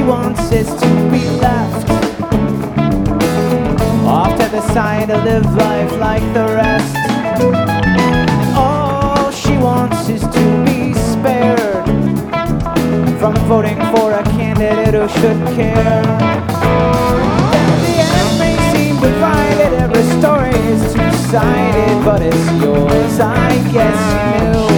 wants is to be left off to the side to live life like the rest. All she wants is to be spared from voting for a candidate who should care. The end may seem divided, every story is two-sided, but it's yours, I guess you knew.